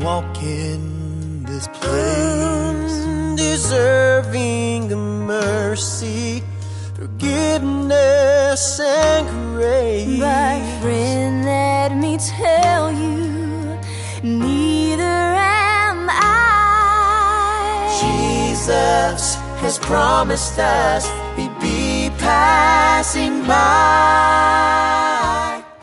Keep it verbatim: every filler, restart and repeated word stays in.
walk in this place, deserving of mercy, forgiveness and grace. But friend, let me tell you, neither am I. Jesus has promised us he'd be passing by.